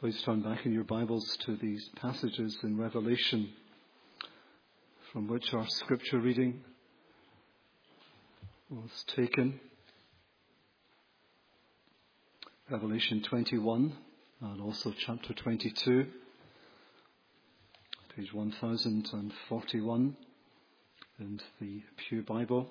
Please turn back in your Bibles to these passages in Revelation from which our scripture reading was taken. Revelation 21 and also chapter 22, page 1041 in the Pew Bible.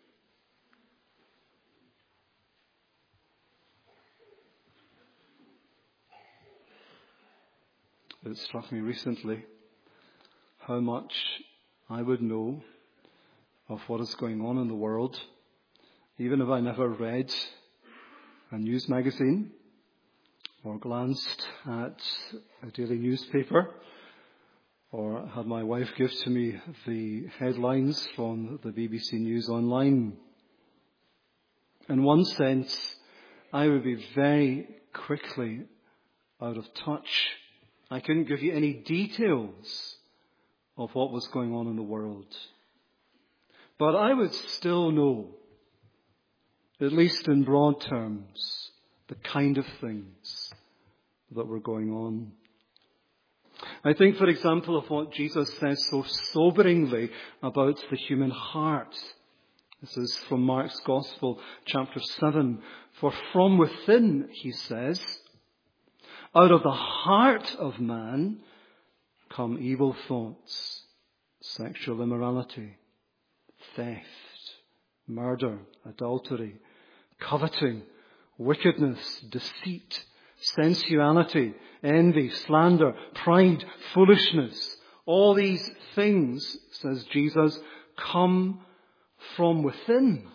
It struck me recently how much I would know of what is going on in the world, even if I never read a news magazine or glanced at a daily newspaper or had my wife give to me the headlines from the BBC News Online. In one sense, I would be very quickly out of touch. I couldn't give you any details of what was going on in the world. But I would still know, at least in broad terms, the kind of things that were going on. I think, for example, of what Jesus says so soberingly about the human heart. This is from Mark's Gospel, chapter 7. For from within, he says, out of the heart of man come evil thoughts, sexual immorality, theft, murder, adultery, coveting, wickedness, deceit, sensuality, envy, slander, pride, foolishness. All these things, says Jesus, come from within.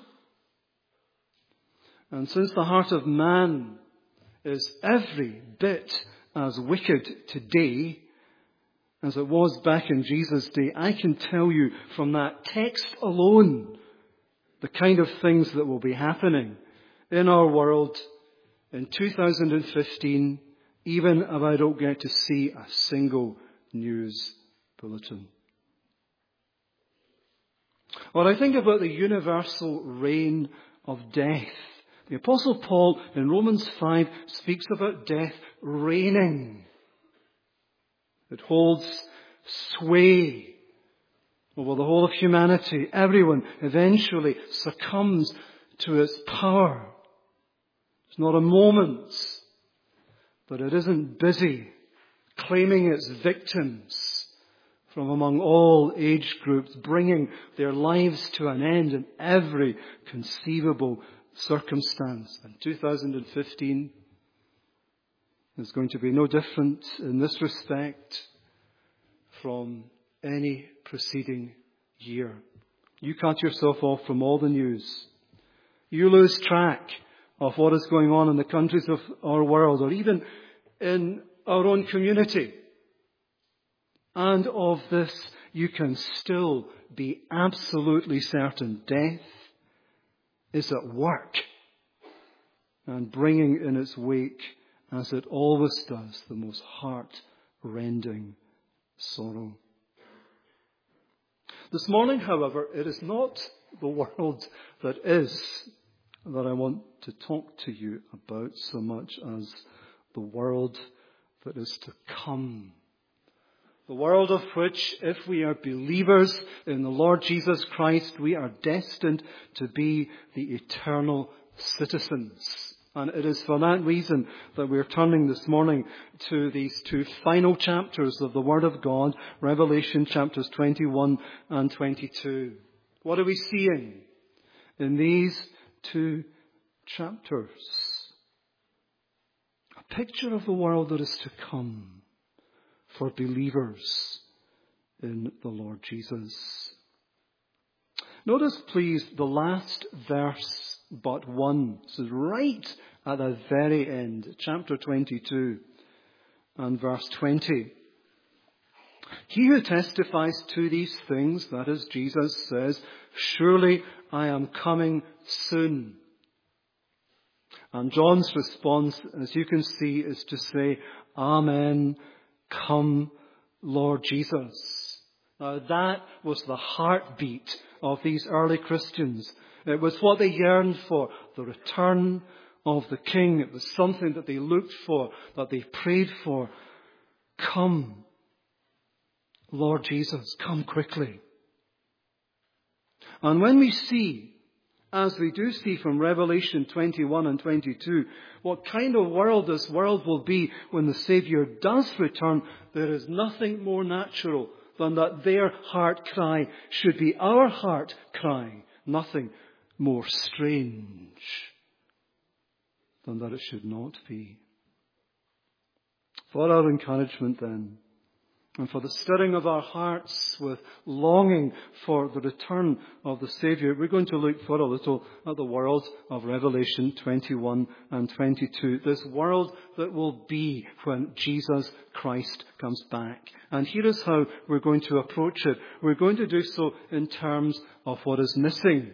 And since the heart of man is every bit as wicked today as it was back in Jesus' day, I can tell you from that text alone the kind of things that will be happening in our world in 2015, even if I don't get to see a single news bulletin. Or I think about the universal reign of death. The Apostle Paul in Romans 5 speaks about death reigning. It holds sway over the whole of humanity. Everyone eventually succumbs to its power. It's not a moment that it isn't busy claiming its victims from among all age groups, bringing their lives to an end in every conceivable circumstance. And 2015 is going to be no different in this respect from any preceding year. You cut yourself off from all the news. You lose track of what is going on in the countries of our world, or even in our own community. And of this, you can still be absolutely certain. Death is at work and bringing in its wake, as it always does, the most heart-rending sorrow. This morning, however, it is not the world that is that I want to talk to you about so much as the world that is to come. The world of which, if we are believers in the Lord Jesus Christ, we are destined to be the eternal citizens. And it is for that reason that we're turning this morning to these two final chapters of the Word of God, Revelation chapters 21 and 22. What are we seeing in these two chapters? A picture of the world that is to come for believers in the Lord Jesus. Notice, please, the last verse but one. This is right at the very end, chapter 22 and verse 20. He who testifies to these things, that is, Jesus, says, surely I am coming soon. And John's response, as you can see, is to say, Amen. Come, Lord Jesus. Now that was the heartbeat of these early Christians. It was what they yearned for, the return of the King. It was something that they looked for, that they prayed for. Come, Lord Jesus, come quickly. And when we see, as we do see from Revelation 21 and 22, what kind of world this world will be when the Saviour does return, there is nothing more natural than that their heart cry should be our heart cry. Nothing more strange than that it should not be. For our encouragement then, and for the stirring of our hearts with longing for the return of the Saviour, we're going to look for a little at the world of Revelation 21 and 22. This world that will be when Jesus Christ comes back. And here is how we're going to approach it. We're going to do so in terms of what is missing.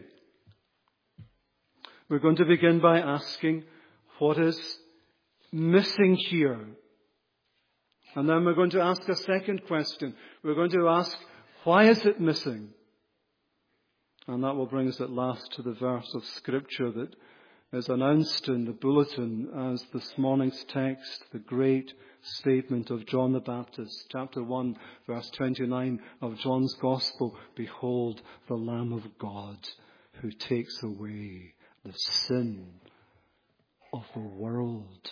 We're going to begin by asking, what is missing here? And then we're going to ask a second question. We're going to ask, why is it missing? And that will bring us at last to the verse of Scripture that is announced in the bulletin as this morning's text, the great statement of John the Baptist, chapter 1, verse 29 of John's Gospel. Behold, the Lamb of God who takes away the sin of the world.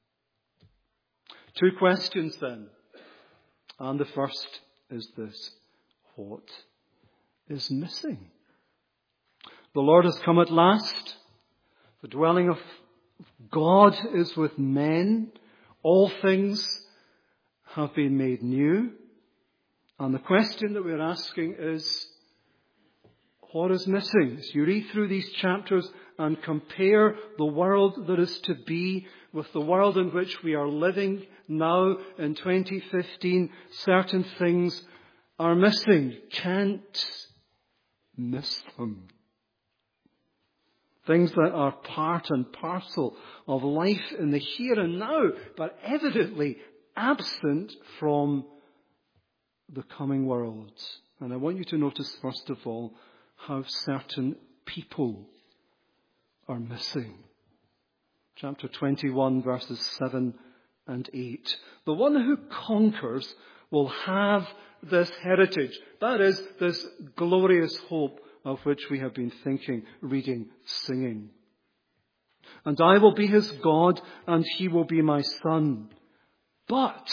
Two questions then. And the first is this: what is missing? The Lord has come at last. The dwelling of God is with men. All things have been made new. And the question that we're asking is, what is missing? As you read through these chapters and compare the world that is to be with the world in which we are living now in 2015, certain things are missing. Can't miss them. Things that are part and parcel of life in the here and now, but evidently absent from the coming world. And I want you to notice, first of all, how certain people are missing. Chapter 21, verses 7 and 8. The one who conquers will have this heritage. That is, this glorious hope of which we have been thinking, reading, singing. And I will be his God, and he will be my son. But,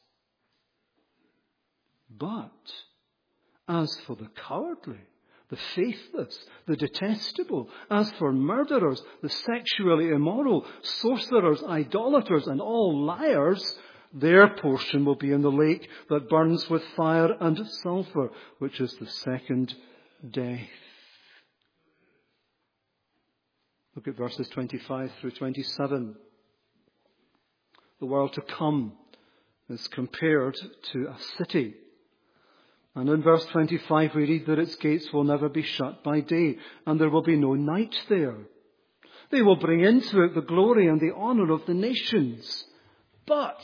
as for the cowardly, the faithless, the detestable, as for murderers, the sexually immoral, sorcerers, idolaters, and all liars, their portion will be in the lake that burns with fire and sulfur, which is the second death. Look at verses 25 through 27. The world to come is compared to a city. And in verse 25 we read that its gates will never be shut by day, and there will be no night there. They will bring into it the glory and the honor of the nations. But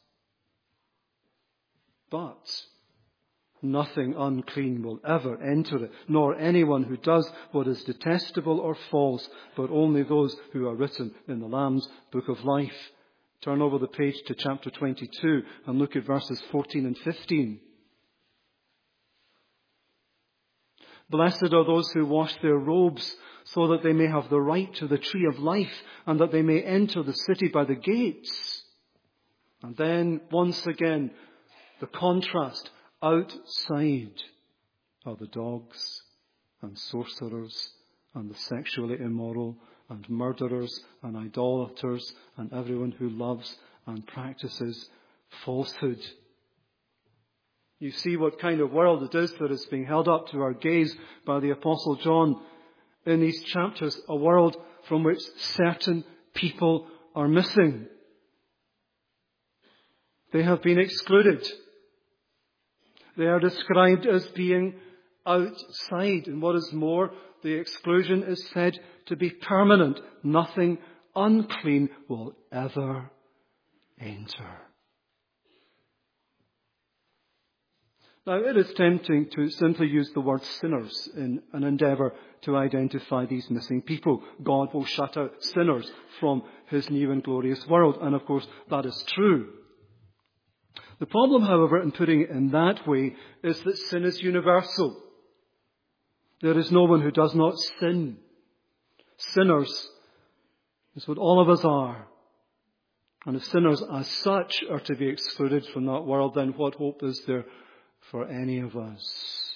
nothing unclean will ever enter it, nor anyone who does what is detestable or false, but only those who are written in the Lamb's book of life. Turn over the page to chapter 22 and look at verses 14 and 15. Blessed are those who wash their robes, so that they may have the right to the tree of life, and that they may enter the city by the gates. And then, once again, the contrast. Outside are the dogs and sorcerers and the sexually immoral and murderers and idolaters and everyone who loves and practices falsehood. You see what kind of world it is that is being held up to our gaze by the Apostle John in these chapters, a world from which certain people are missing. They have been excluded. They are described as being outside. And what is more, the exclusion is said to be permanent. Nothing unclean will ever enter. Now, it is tempting to simply use the word sinners in an endeavour to identify these missing people. God will shut out sinners from his new and glorious world. And of course, that is true. The problem, however, in putting it in that way is that sin is universal. There is no one who does not sin. Sinners is what all of us are. And if sinners as such are to be excluded from that world, then what hope is there for any of us?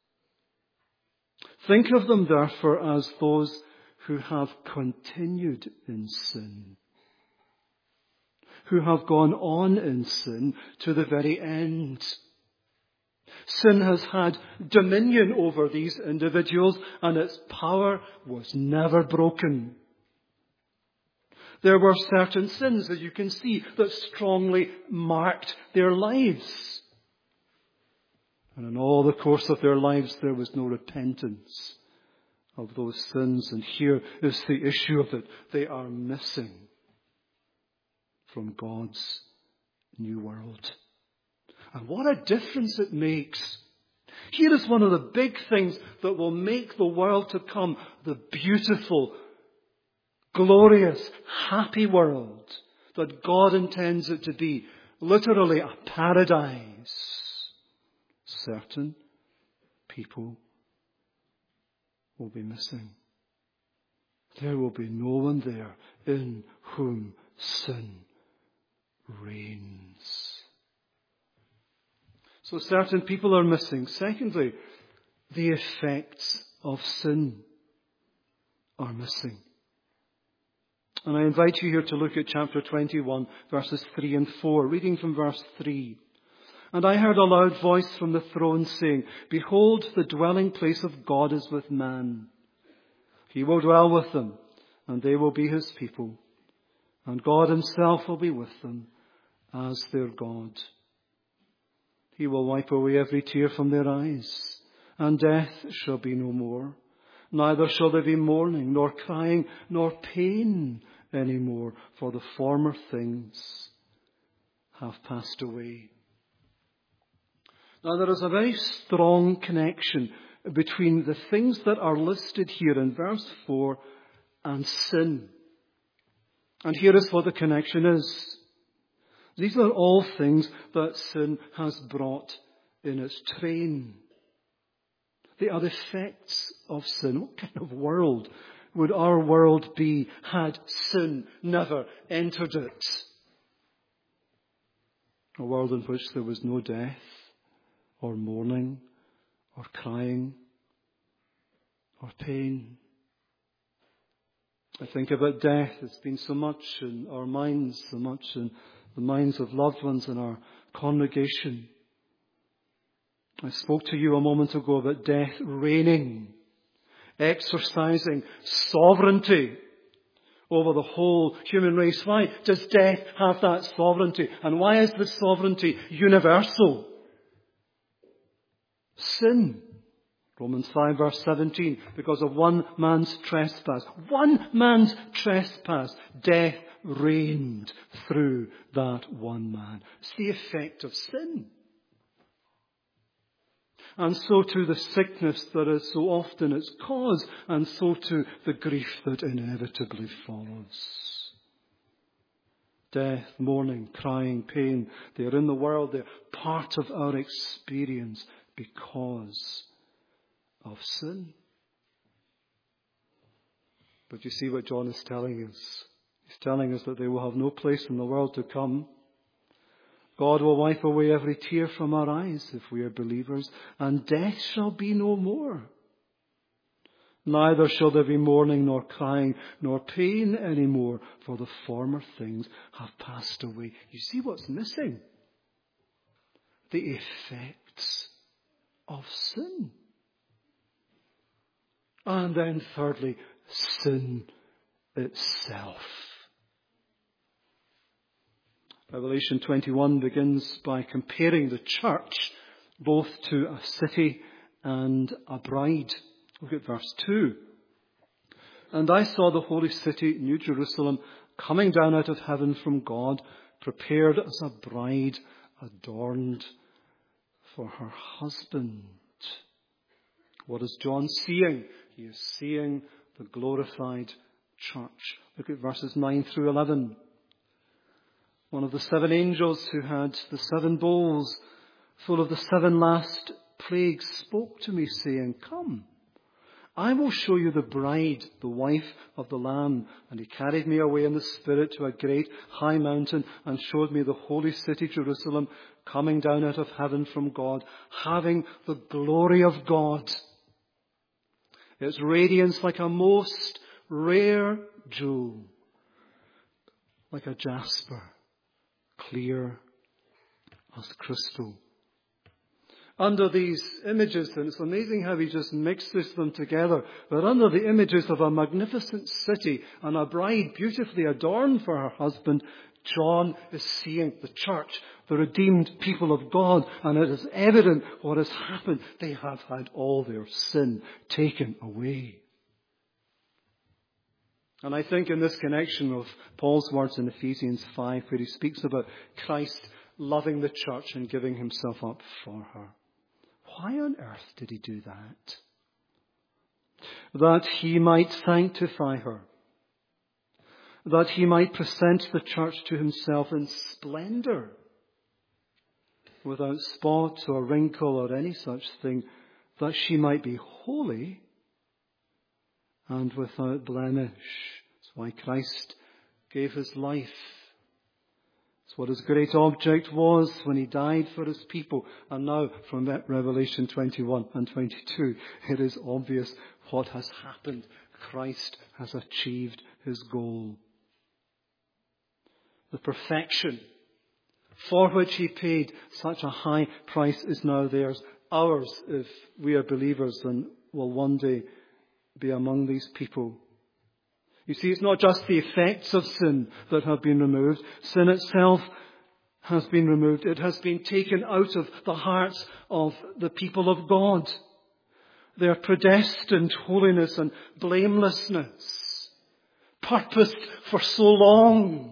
Think of them, therefore, as those who have continued in sin, who have gone on in sin to the very end. Sin has had dominion over these individuals, and its power was never broken. There were certain sins that you can see that strongly marked their lives. And in all the course of their lives, there was no repentance of those sins. And here is the issue of it. They are missing from God's new world. And what a difference it makes. Here is one of the big things that will make the world to come the beautiful, glorious, happy world that God intends it to be. Literally a paradise. Certain people will be missing. There will be no one there in whom sin reigns. So certain people are missing. Secondly, the effects of sin are missing. And I invite you here to look at chapter 21, verses 3 and 4, reading from verse 3. And I heard a loud voice from the throne saying, Behold, the dwelling place of God is with man. He will dwell with them, and they will be his people. And God himself will be with them as their God. He will wipe away every tear from their eyes, and death shall be no more. Neither shall there be mourning, nor crying, nor pain any more, for the former things have passed away. Now, there is a very strong connection between the things that are listed here in verse 4 and sin. And here is what the connection is. These are all things that sin has brought in its train. They are the effects of sin. What kind of world would our world be had sin never entered it? A world in which there was no death, or mourning, or crying, or pain. I think about death. It's been so much in our minds, so much in the minds of loved ones in our congregation. I spoke to you a moment ago about death reigning, exercising sovereignty over the whole human race. Why does death have that sovereignty? And why is the sovereignty universal? Sin. Romans 5 verse 17. Because of one man's trespass. One man's trespass. Death reigned through that one man. It's the effect of sin. And so to the sickness that is so often its cause. And so to the grief that inevitably follows. Death, mourning, crying, pain. They are in the world. They're part of our experience. Because of sin. But you see what John is telling us. He's telling us that they will have no place in the world to come. God will wipe away every tear from our eyes if we are believers, and death shall be no more. Neither shall there be mourning, nor crying, nor pain any more, for the former things have passed away. You see what's missing? The effects of sin. And then thirdly, sin itself. Revelation 21 begins by comparing the church both to a city and a bride. Look at verse 2. And I saw the holy city, New Jerusalem, coming down out of heaven from God, prepared as a bride adorned for her husband. What is John seeing? He is seeing the glorified church. Look at verses 9 through 11. One of the 7 angels who had the 7 bowls full of the 7 last plagues spoke to me, saying, "Come, I will show you the bride, the wife of the Lamb." And he carried me away in the Spirit to a great high mountain and showed me the holy city Jerusalem coming down out of heaven from God, having the glory of God. Its radiance like a most rare jewel, like a jasper, clear as crystal. Under these images, and it's amazing how he just mixes them together, but under the images of a magnificent city and a bride beautifully adorned for her husband, John is seeing the church, the redeemed people of God, and it is evident what has happened. They have had all their sin taken away. And I think in this connection of Paul's words in Ephesians 5, where he speaks about Christ loving the church and giving himself up for her. Why on earth did he do that? That he might sanctify her. That he might present the church to himself in splendor, without spot or wrinkle or any such thing, that she might be holy and without blemish. That's why Christ gave his life. It's what his great object was when he died for his people. And now from Revelation 21 and 22, it is obvious what has happened. Christ has achieved his goal. The perfection for which he paid such a high price is now theirs. Ours, if we are believers and will one day be among these people. You see, it's not just the effects of sin that have been removed. Sin itself has been removed. It has been taken out of the hearts of the people of God. Their predestined holiness and blamelessness, purposed for so long,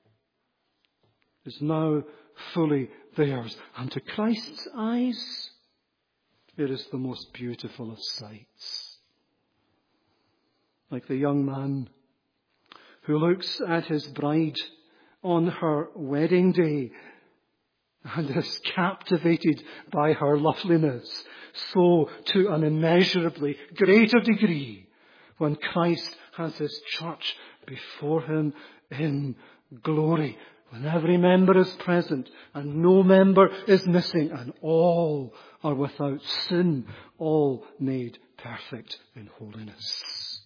is now fully theirs. And to Christ's eyes, it is the most beautiful of sights. Like the young man who looks at his bride on her wedding day and is captivated by her loveliness, so to an immeasurably greater degree when Christ has his church before him in glory, when every member is present and no member is missing and all are without sin, all made perfect in holiness.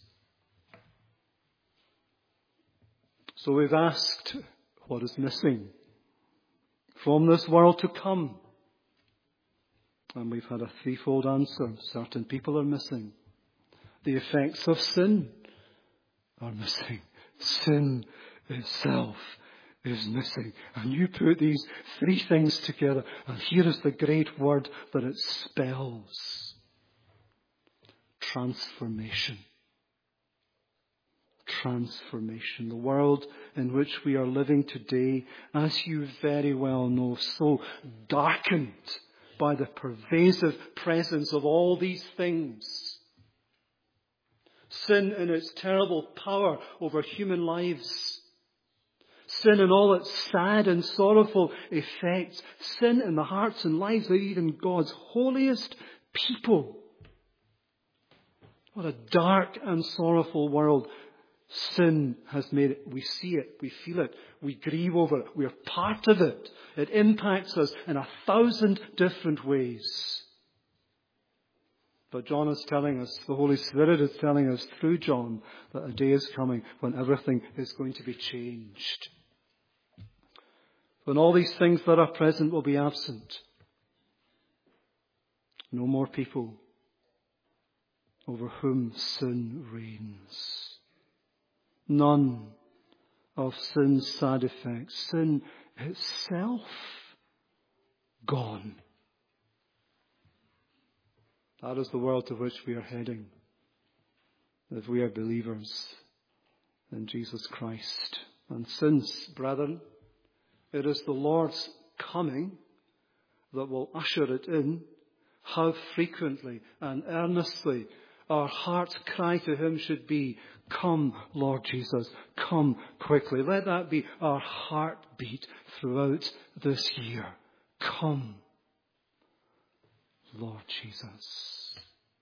So we've asked what is missing from this world to come. And we've had a threefold answer. Certain people are missing. The effects of sin are missing. Sin itself is missing. And you put these 3 things together, and here is the great word that it spells. Transformation. Transformation. The world in which we are living today, as you very well know, so darkened by the pervasive presence of all these things. Sin in its terrible power over human lives. Sin in all its sad and sorrowful effects. Sin in the hearts and lives of even God's holiest people. What a dark and sorrowful world sin has made it. We see it, we feel it, we grieve over it, we are part of it. It impacts us in 1,000 different ways. But John is telling us, the Holy Spirit is telling us through John, that a day is coming when everything is going to be changed. When all these things that are present will be absent. No more people over whom sin reigns. None of sin's sad effects. Sin itself gone. That is the world to which we are heading, if we are believers in Jesus Christ. And since, brethren, it is the Lord's coming that will usher it in, how frequently and earnestly our heart's cry to him should be, come, Lord Jesus, come quickly. Let that be our heartbeat throughout this year. Come, Lord Jesus.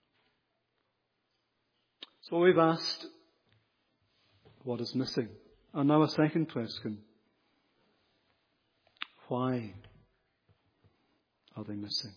So we've asked, what is missing? And now a second question. Why are they missing?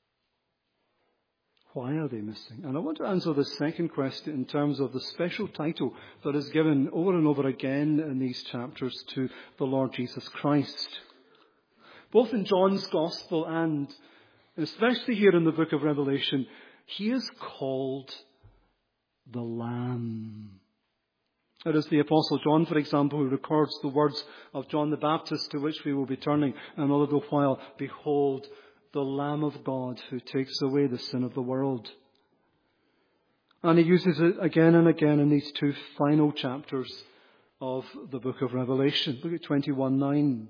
Why are they missing? And I want to answer this second question in terms of the special title that is given over and over again in these chapters to the Lord Jesus Christ. Both in John's Gospel and especially here in the book of Revelation, he is called the Lamb. It is the Apostle John, for example, who records the words of John the Baptist, to which we will be turning in a little while. Behold, the Lamb of God who takes away the sin of the world. And he uses it again and again in these two final chapters of the book of Revelation. Look at 21:9.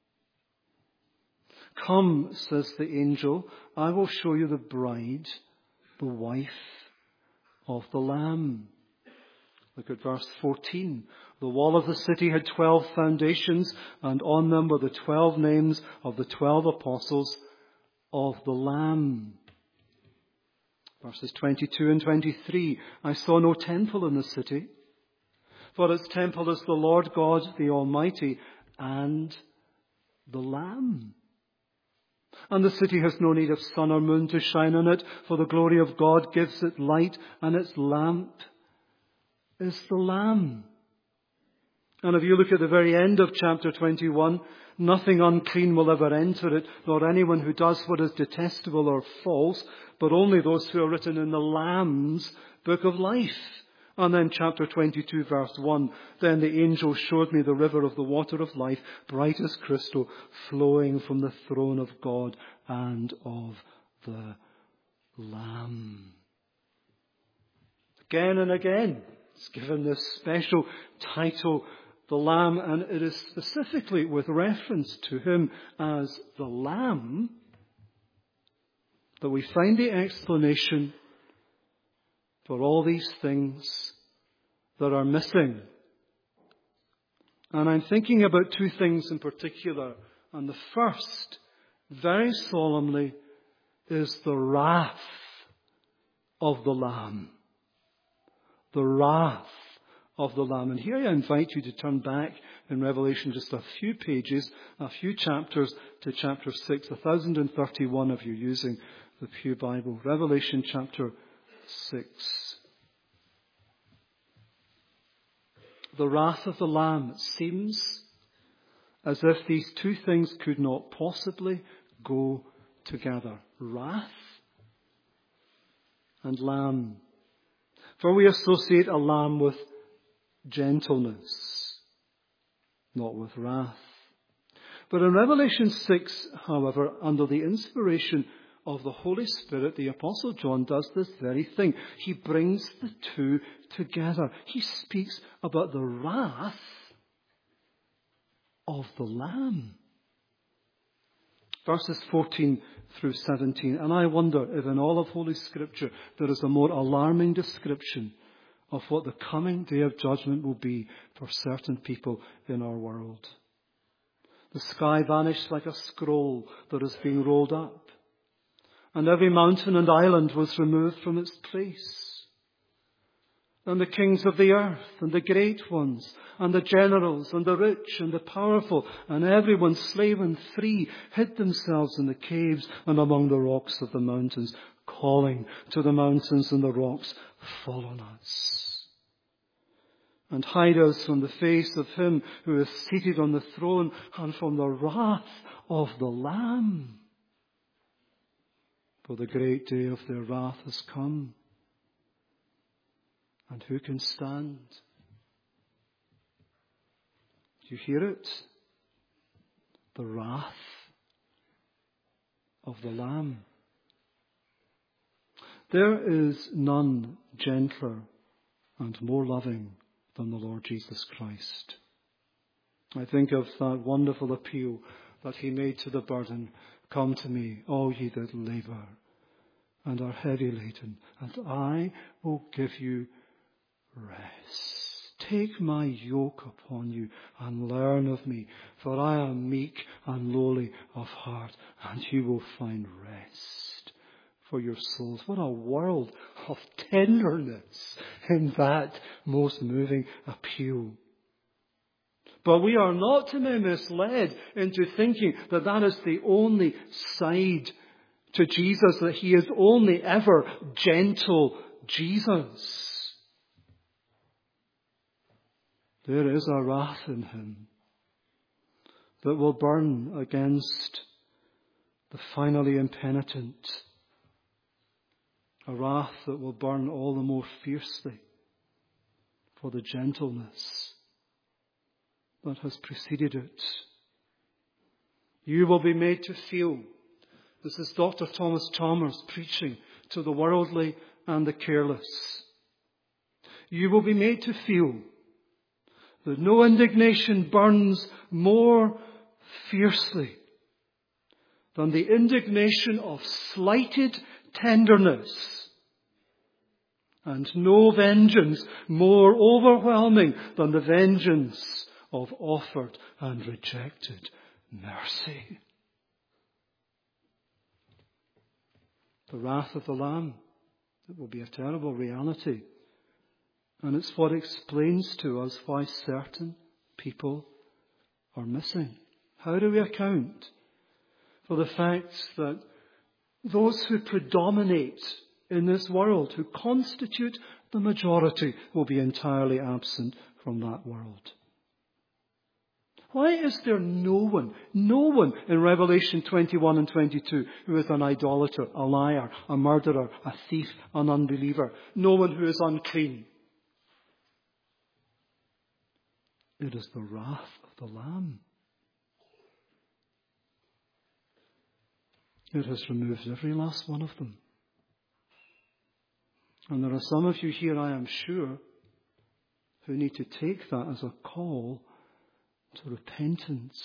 Come, says the angel, I will show you the bride, the wife of the Lamb. Look at verse 14. The wall of the city had 12 foundations, and on them were the 12 names of the 12 apostles of the Lamb. Verses 22 and 23. I saw no temple in the city, for its temple is the Lord God, the Almighty, and the Lamb. And the city has no need of sun or moon to shine on it, for the glory of God gives it light, and its lamp is the Lamb. And if you look at the very end of chapter 21, nothing unclean will ever enter it, nor anyone who does what is detestable or false, but only those who are written in the Lamb's book of life. And then chapter 22 verse 1, then the angel showed me the river of the water of life, bright as crystal, flowing from the throne of God and of the Lamb. Again and again, it's given this special title, the Lamb, and it is specifically with reference to him as the Lamb that we find the explanation for all these things that are missing. And I'm thinking about two things in particular. And the first, very solemnly, is the wrath of the Lamb. The wrath of the Lamb. And here I invite you to turn back in Revelation just a few pages, a few chapters to chapter 6. 1031 of you using the Pew Bible. Revelation chapter 6. The wrath of the Lamb. It seems as if these two things could not possibly go together. Wrath and Lamb. For we associate a lamb with gentleness, not with wrath. But in Revelation 6, however, under the inspiration of the Holy Spirit, the Apostle John does this very thing. He brings the two together. He speaks about the wrath of the Lamb. Verses 14 through 17. And I wonder if in all of Holy Scripture there is a more alarming description of what the coming day of judgment will be for certain people in our world. The sky vanished like a scroll that is being rolled up, and every mountain and island was removed from its place. And the kings of the earth, and the great ones, and the generals, and the rich, and the powerful, and everyone, slave and free, hid themselves in the caves and among the rocks of the mountains, calling to the mountains and the rocks, fall on us, and hide us from the face of him who is seated on the throne, and from the wrath of the Lamb. For the great day of their wrath has come. And who can stand? Do you hear it? The wrath of the Lamb. There is none gentler and more loving than the Lord Jesus Christ. I think of that wonderful appeal that he made to the burden, "Come to me, all ye that labour and are heavy laden, and I will give you rest. Take my yoke upon you and learn of me, for I am meek and lowly of heart, and you will find rest for your souls." What a world of tenderness in that most moving appeal. But we are not to be misled into thinking that that is the only side to Jesus, that he is only ever gentle Jesus. There is a wrath in him that will burn against the finally impenitent. A wrath that will burn all the more fiercely for the gentleness that has preceded it. You will be made to feel, this is Dr. Thomas Chalmers preaching to the worldly and the careless. You will be made to feel that no indignation burns more fiercely than the indignation of slighted tenderness, and no vengeance more overwhelming than the vengeance of offered and rejected mercy. The wrath of the Lamb, it will be a terrible reality. And it's what explains to us why certain people are missing. How do we account for the fact that those who predominate in this world, who constitute the majority, will be entirely absent from that world? Why is there no one in Revelation 21 and 22 who is an idolater, a liar, a murderer, a thief, an unbeliever? No one who is unclean. It is the wrath of the Lamb. It has removed every last one of them. And there are some of you here, I am sure, who need to take that as a call to repentance.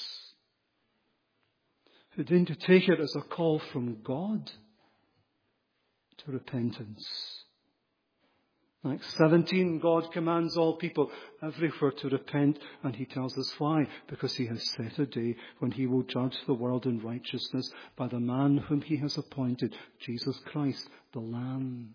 Who need to take it as a call from God to repentance. Acts 17, God commands all people everywhere to repent, and he tells us why. Because he has set a day when he will judge the world in righteousness by the man whom he has appointed, Jesus Christ, the Lamb.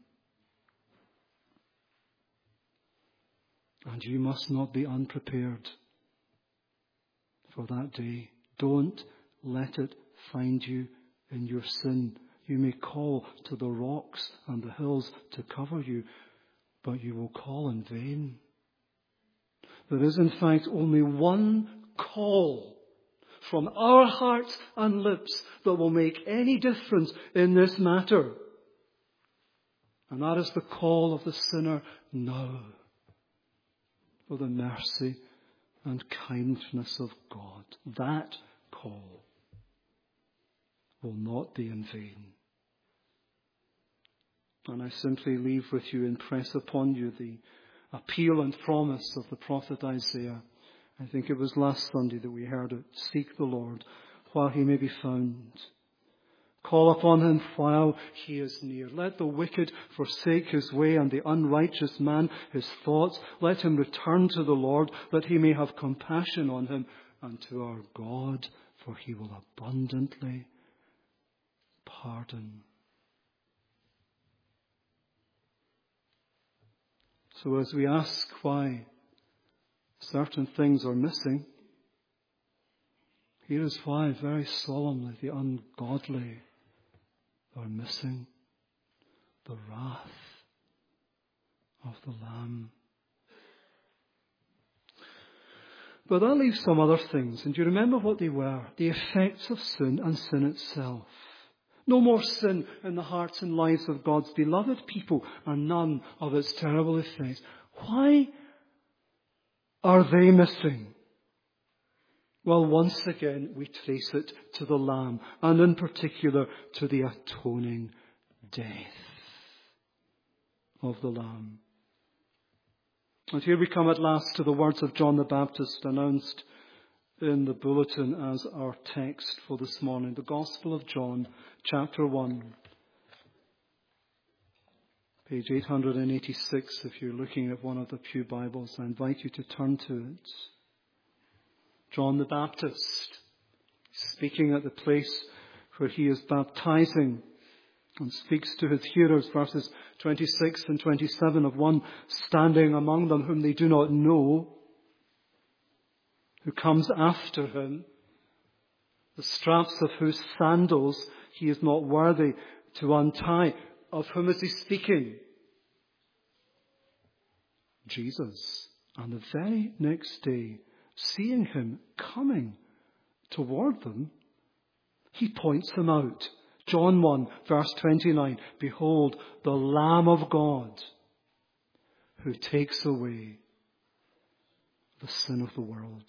And you must not be unprepared for that day. Don't let it find you in your sin. You may call to the rocks and the hills to cover you, but you will call in vain. There is in fact only one call from our hearts and lips that will make any difference in this matter. And that is the call of the sinner now for the mercy and kindness of God. That call will not be in vain. And I simply leave with you and press upon you the appeal and promise of the prophet Isaiah. I think it was last Sunday that we heard it. Seek the Lord while he may be found. Call upon him while he is near. Let the wicked forsake his way and the unrighteous man his thoughts. Let him return to the Lord, that he may have compassion on him, and to our God, for he will abundantly pardon. So as we ask why certain things are missing, here is why, very solemnly, the ungodly are missing: the wrath of the Lamb. But that leaves some other things, and do you remember what they were? The effects of sin and sin itself. No more sin in the hearts and lives of God's beloved people, and none of its terrible effects. Why are they missing? Well, once again, we trace it to the Lamb, and in particular to the atoning death of the Lamb. And here we come at last to the words of John the Baptist announced in the bulletin as our text for this morning. The Gospel of John, chapter 1. Page 886, if you're looking at one of the Pew Bibles, I invite you to turn to it. John the Baptist, speaking at the place where he is baptizing, and speaks to his hearers, verses 26 and 27, of one standing among them whom they do not know, who comes after him, the straps of whose sandals he is not worthy to untie. Of whom is he speaking? Jesus. And the very next day, seeing him coming toward them, he points him out. John 1, verse 29. Behold, the Lamb of God, who takes away the sin of the world.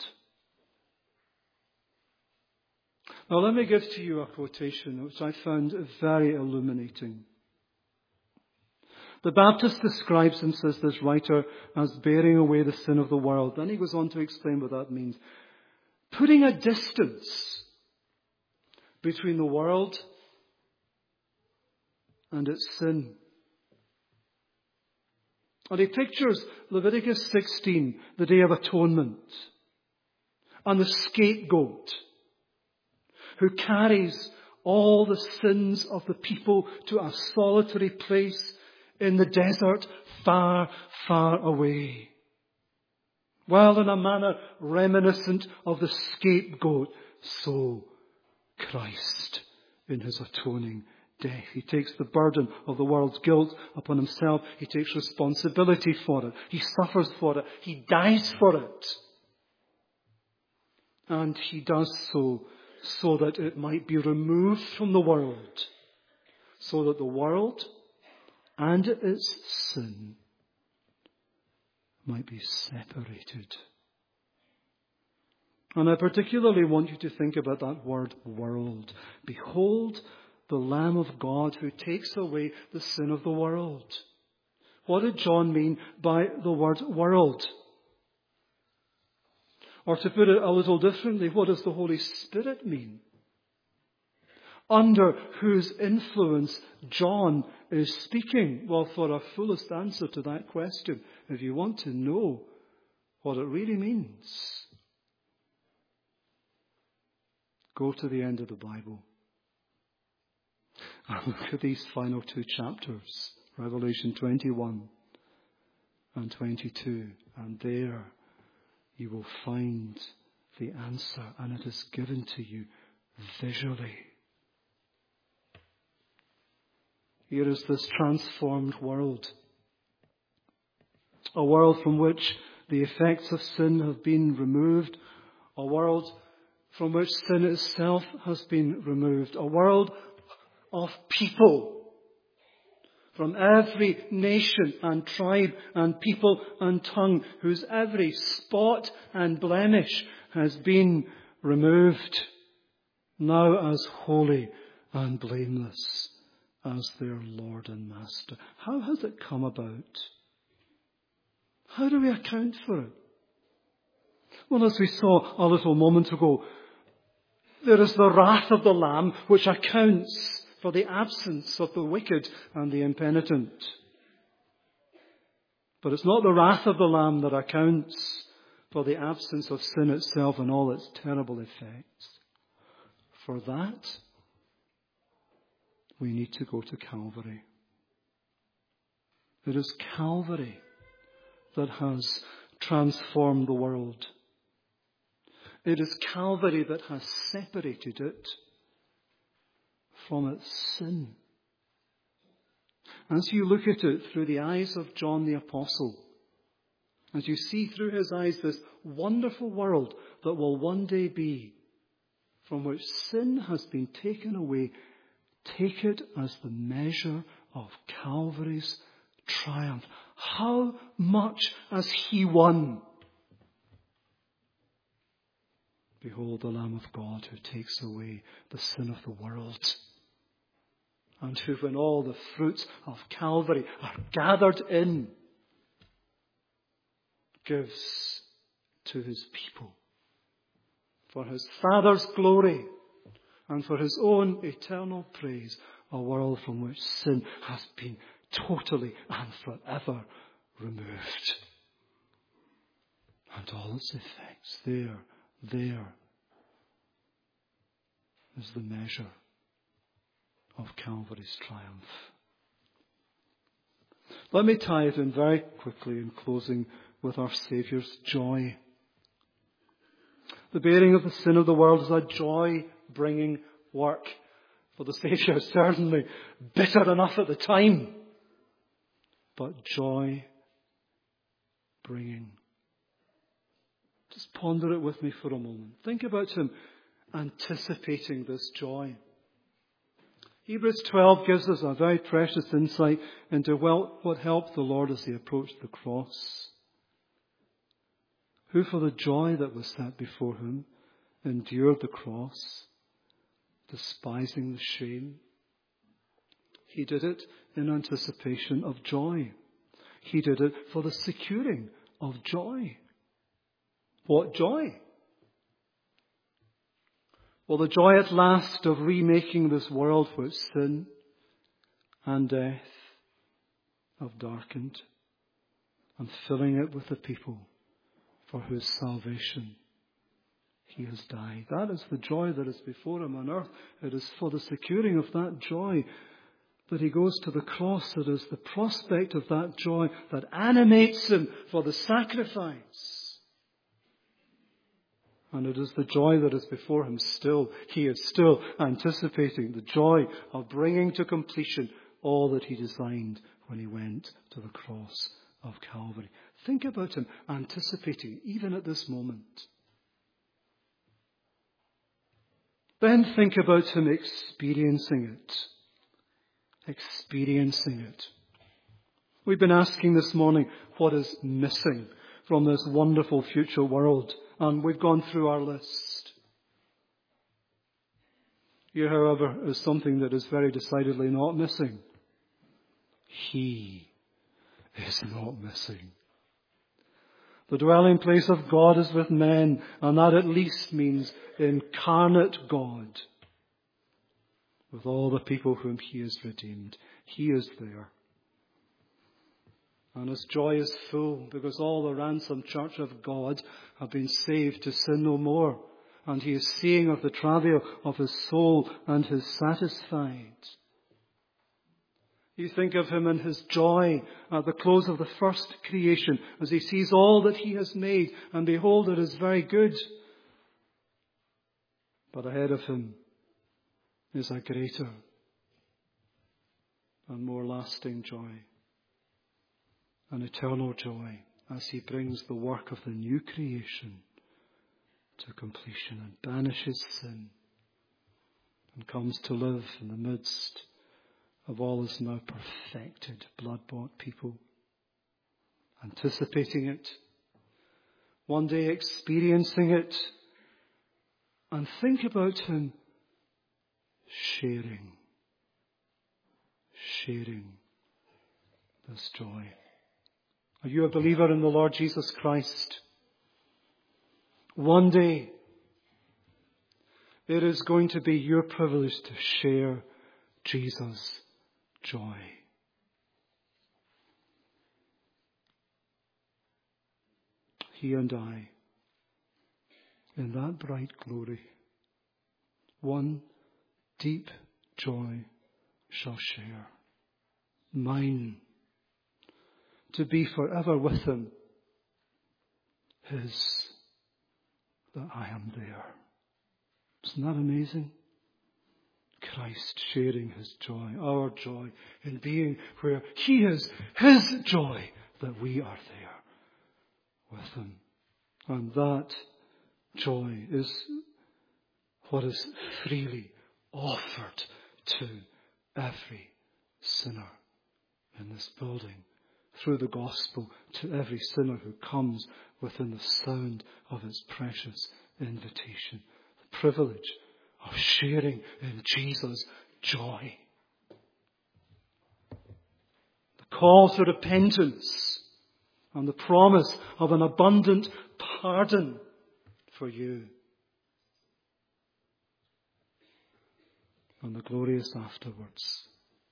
Now let me give to you a quotation which I found very illuminating. The Baptist describes him, says this writer, as bearing away the sin of the world. Then he goes on to explain what that means. Putting a distance between the world and its sin. And he pictures Leviticus 16, the Day of Atonement, and the scapegoat who carries all the sins of the people to a solitary place in the desert, far, far away. Well, in a manner reminiscent of the scapegoat, so Christ in his atoning death. He takes the burden of the world's guilt upon himself. He takes responsibility for it. He suffers for it. He dies for it. And he does so that it might be removed from the world, so that the world and its sin might be separated. And I particularly want you to think about that word world. Behold the Lamb of God who takes away the sin of the world. What did John mean by the word world? Or to put it a little differently, what does the Holy Spirit mean? Under whose influence John is speaking? Well, for a fullest answer to that question, if you want to know what it really means, go to the end of the Bible and look at these final two chapters, Revelation 21 and 22, and there you will find the answer, and it is given to you visually. Here is this transformed world. A world from which the effects of sin have been removed. A world from which sin itself has been removed. A world of people from every nation and tribe and people and tongue, whose every spot and blemish has been removed, now as holy and blameless as their Lord and Master. How has it come about? How do we account for it? Well, as we saw a little moment ago, there is the wrath of the Lamb which accounts for the absence of the wicked and the impenitent. But it's not the wrath of the Lamb that accounts for the absence of sin itself and all its terrible effects. For that, we need to go to Calvary. It is Calvary that has transformed the world. It is Calvary that has separated it from its sin. As you look at it through the eyes of John the Apostle, as you see through his eyes this wonderful world that will one day be, from which sin has been taken away, take it as the measure of Calvary's triumph. How much has he won? Behold the Lamb of God who takes away the sin of the world, and who, when all the fruits of Calvary are gathered in, gives to his people for his Father's glory and for his own eternal praise, a world from which sin has been totally and forever removed. And all its effects, there is the measure of Calvary's triumph. Let me tie it in very quickly in closing with our Saviour's joy. The bearing of the sin of the world is a joy-bringing work. For the Saviour, certainly bitter enough at the time, but joy-bringing. Just ponder it with me for a moment. Think about him anticipating this joy. Hebrews 12 gives us a very precious insight into what helped the Lord as he approached the cross. Who for the joy that was set before him endured the cross, despising the shame. He did it in anticipation of joy. He did it for the securing of joy. What joy? Well, the joy at last of remaking this world which sin and death have darkened and filling it with the people for whose salvation he has died. That is the joy that is before him on earth. It is for the securing of that joy that he goes to the cross. It is the prospect of that joy that animates him for the sacrifice. And it is the joy that is before him still. He is still anticipating the joy of bringing to completion all that he designed when he went to the cross of Calvary. Think about him anticipating even at this moment. Then think about him experiencing it. Experiencing it. We've been asking this morning what is missing from this wonderful future world. And we've gone through our list. Here, however, is something that is very decidedly not missing. He is not missing. The dwelling place of God is with men, and that at least means incarnate God. With all the people whom he has redeemed. He is there. And his joy is full because all the ransomed church of God have been saved to sin no more. And he is seeing of the travail of his soul and is satisfied. You think of him in his joy at the close of the first creation as he sees all that he has made, and behold, it is very good. But ahead of him is a greater and more lasting joy. An eternal joy as he brings the work of the new creation to completion and banishes sin and comes to live in the midst of all his now perfected, blood-bought people, anticipating it, one day experiencing it, and think about him sharing this joy. Are you a believer in the Lord Jesus Christ? One day, it is going to be your privilege to share Jesus' joy. He and I, in that bright glory, one deep joy shall share. Mine, to be forever with him, his, that I am there. Isn't that amazing? Christ sharing his joy, our joy in being where he is, his joy, that we are there with him. And that joy is what is freely offered to every sinner in this building through the gospel, to every sinner who comes within the sound of its precious invitation. The privilege of sharing in Jesus' joy. The call to repentance and the promise of an abundant pardon for you and the glorious afterwards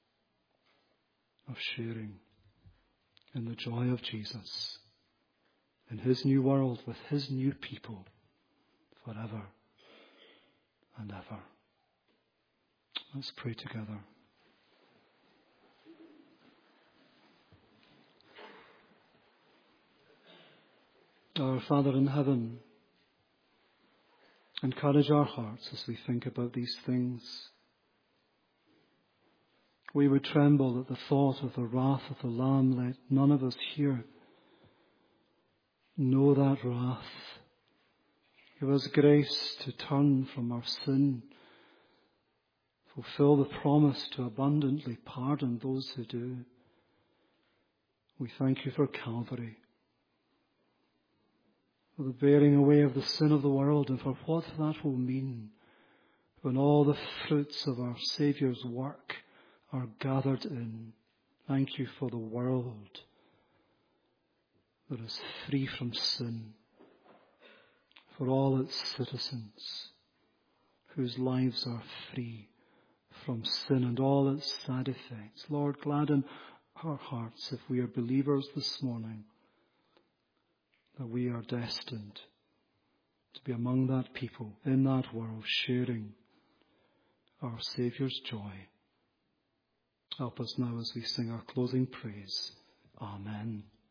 of sharing in the joy of Jesus, in his new world with his new people forever and ever. Let's pray together. Our Father in heaven, encourage our hearts as we think about these things. We would tremble at the thought of the wrath of the Lamb. Let none of us here know that wrath. Give us grace to turn from our sin. Fulfill the promise to abundantly pardon those who do. We thank you for Calvary, for the bearing away of the sin of the world, and for what that will mean when all the fruits of our Saviour's work are gathered in. Thank you for the world that is free from sin, for all its citizens whose lives are free from sin and all its sad effects. Lord, gladden our hearts if we are believers this morning, that we are destined to be among that people in that world, sharing our Saviour's joy. Help us now as we sing our closing praise. Amen.